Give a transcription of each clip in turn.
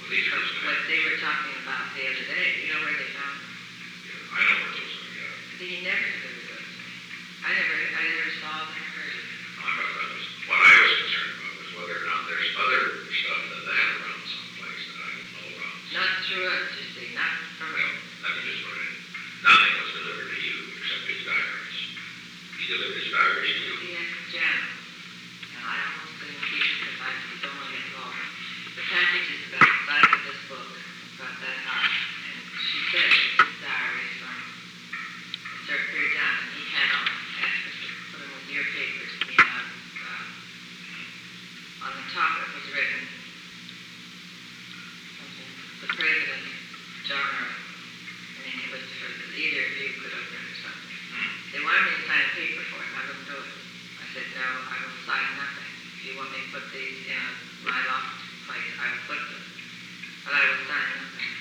These are just what they were talking about the other day. You know where they found them? yeah, I know where those are, yeah. He never delivered those to me. I never saw them or heard of them. What I was concerned about was whether or not there's other stuff than that around someplace that I don't know about. Not through us, you see, not from Well, let me just put it in. Nothing was delivered to you except his diaries. He delivered his diaries to you. He has Janet. And I almost didn't keep it because I don't want to get involved. The package is about the size of this book, about that high. And she said his diaries from a certain period of time, and he had asked us to put them with your papers. And on the top it was written something, the President, John Earl. I mean, it was for either of you could open it or something. They wanted me to sign a paper for it, and I wouldn't do it. I said, no, I will sign nothing. If you want me to put these in my locked place, I will put them. But I will sign nothing.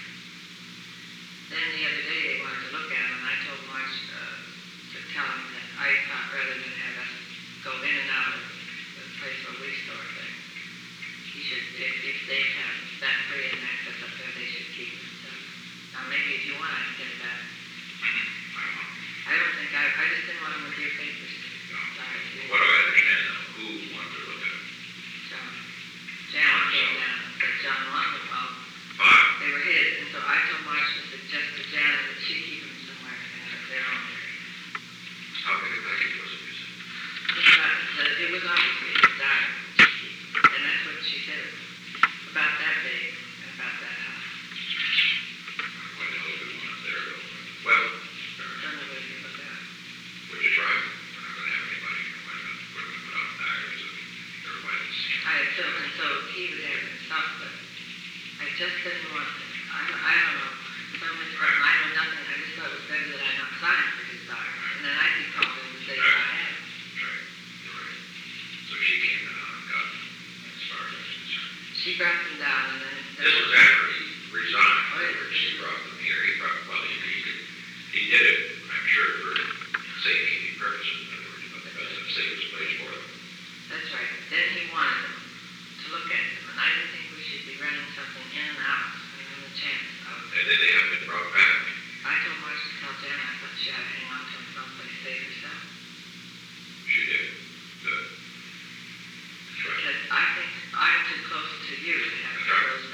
Then the other day they wanted to look at them, and I told Marge to tell them that I thought rather than have us go in and out of the place where we store things, he should, if they have that free and access up there, they should keep it. So, now maybe if you want, I can get it back. I don't think I just didn't want them with your papers. Sorry. What do I understand now? Who wanted to look at it? John. Janet came down and said John wanted them. Well, Fine. they were his, and so I told Marge to suggest to Janet that she keep them somewhere in their own area. How could it like it was a museum? It was obviously his diary, and that's what she said about that big and about that high. Why the hell would we want it there, though? Well, Don't know whether you look at it. would you try? We're not going to have anybody here. Why not? We're going to put out diaries of everybody that's seen. I had filled and so he would have it stuff, but I just didn't want it. I don't know. So much, I know nothing. I just thought it was better that I not sign for his diary. And then I could call him and say that I had it. Right. You're right. So she came down and got them, as far as I was concerned. She brought them down and then This was after he resigned. Oh, yeah. Where she brought them here. He did it, I'm sure, for safekeeping purposes. In other words, because of the safest place for them. that's right. Then he wanted them to look at them, and I didn't think we should be running something in and out and then the chance of. And then they haven't been brought back. I told Marge to tell Jan I thought she ought to hang on to them someplace safe herself. She did. Good. That's right. Because I think I'm too close to you to have That's right. those